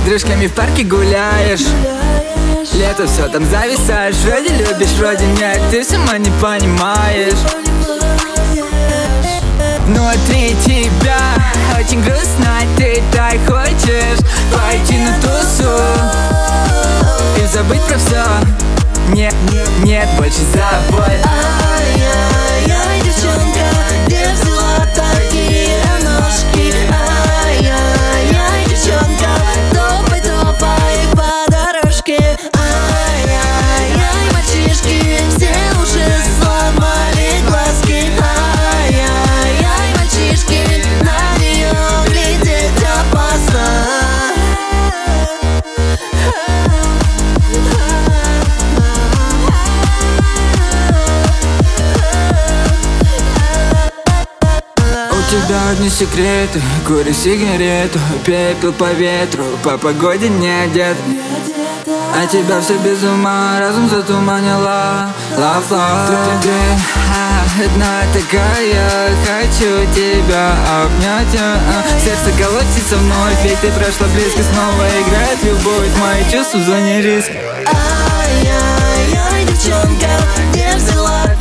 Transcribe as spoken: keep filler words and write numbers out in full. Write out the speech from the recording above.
подружками в парке гуляешь. Лето все там зависаешь. Вроде любишь, вроде нет. Ты сама не понимаешь. Внутри тебя очень грустно. Ты так хочешь пойти на тусу и забыть про все. Нет, нет, нет, больше забудь. Ай-яй-яй, девчонка, где взяла такие ножки? Ай-яй-яй, девчонка, топай, топай по дорожке. Ай-яй-яй, мальчишки, все уже сломали глазки. Ай-яй-яй, мальчишки, на нее глядеть опасно. У тебя одни секреты, кури сигарету, пепел по ветру, по погоде не одет. А тебя все без ума, разум затуманила. Love, love, ты, ты, а, одна такая, хочу тебя обнять, а, а. Сердце колотится вновь, ведь ты прошла близко, снова играет любовь. Мои чувства в зоне риска. Ай-яй-яй, девчонка, где взяла